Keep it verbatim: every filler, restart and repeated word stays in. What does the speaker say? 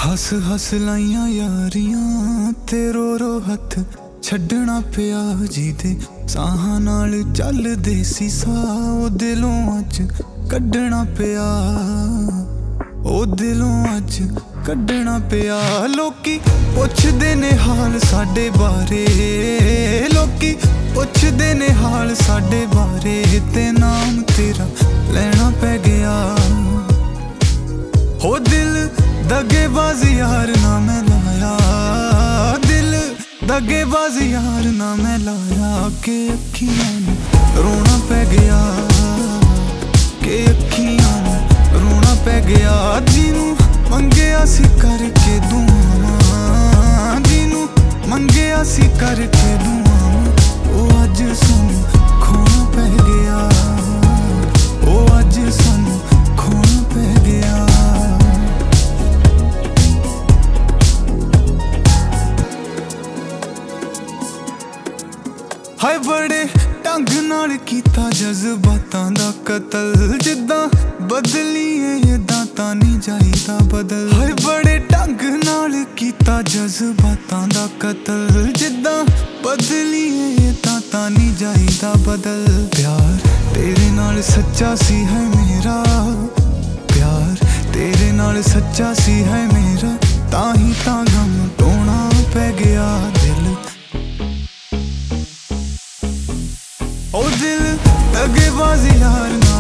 हस हस लाइया यारियां ते रो रो हथ छड्डना पिया जीदे साहां नाल चलदे सी साह ओ दिलों अज कड्डना पिया ओ दिलों अज कड्डना पिया। लोकी पुछदे ने हाल साडे बारे, लोकी पुछदे ने हाल साडे बारे, ते नाम तेरा लेना पै गया। हो दिल दगेबाज यार ना मैं लाया, दिल दगेबाज यार ना मैं लाया, के अखियां नू रोना पै गया, के अखियां नू रोना पै गया। जिनू मंगया सी करके दुआवां, जिनू मंगया सी करके दुआवां, ओ अज सानू खोना पै गया, ओ अज सानू खोना पै गया। हाय बड़े ढंग नाल कीता जज्बातां दा कतल, जिद्दां बदलीए इदां तां नहीं जाईदा बदल। हाय बड़े ढंग नाल कीता जज्बातां दा कतल, जिद्दां बदलीए इदां तां नहीं जाईदा बदल। प्यार तेरे नाल सच्चा सी है मेरा, प्यार तेरे नाल सच्चा सी है मेरा, ताही तां गम टोना पै गया दिल। ओ दिल दगेबाज यार ना